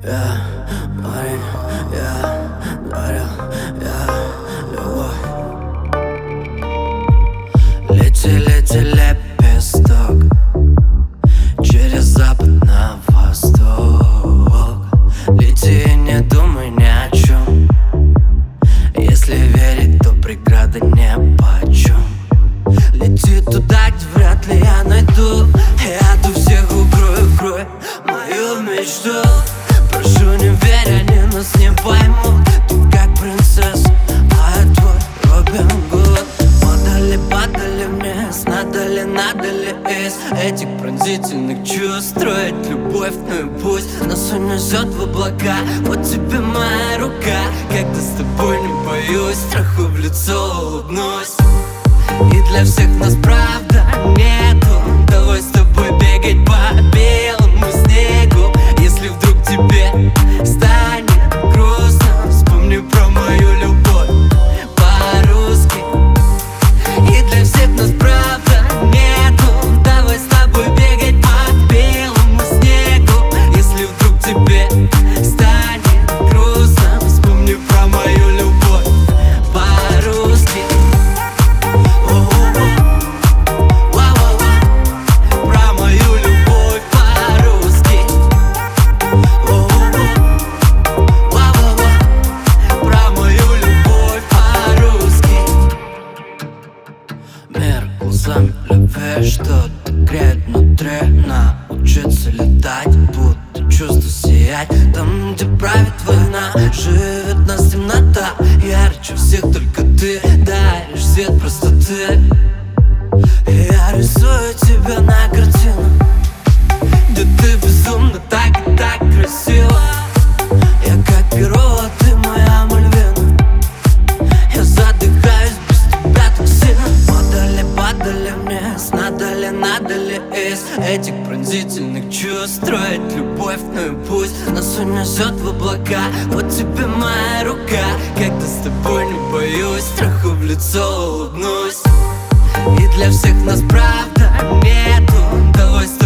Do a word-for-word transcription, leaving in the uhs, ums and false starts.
Я, парень, я дарил, я любовь. Лети, лети, лепесток через запад на восток. Лети, не думай ни о чем. Если верить, то преграда нипочем. Лети туда, где вряд ли я найду. Я тут всех укрою, укрою мою мечту. Прошу, не верь, они нас не поймут. Ты как принцесса, а я твой Робин Гуд. Подали, подали вниз, надо ли, надо ли из этих пронзительных чувств строить любовь, ну и пусть нас унесет в облака. Вот тебе моя рука, когда с тобой не боюсь, страху в лицо улыбнусь. И для всех нас правда нету. Давай с тобой бегать по белому снегу. Если вдруг тебе станет грустно, вспомни про мою любовь по-русски. И для всех нас правда нету. Давай с тобой бегать по белому снегу. Если вдруг тебе станет грустно, вспомни про мою любовь по-русски. Любви что-то греет внутри. Научиться летать, будто чувство сиять. Там, где правит война, живет нас темнота. Ярче всех только ты даришь свет простоты. Я рисую тебя на картину, где ты безумно так и так красива. Я как перо, а ты моя Мальвина. Я задыхаюсь без тебя так сильно. Падали, падали вниз, надо ли, надо ли из этих пронзительных чувств строить любовь, ну и пусть нас унесет в облака. Вот тебе моя рука, когда с тобой не боюсь, страху в лицо улыбнусь. И для всех нас правда нету. Давай с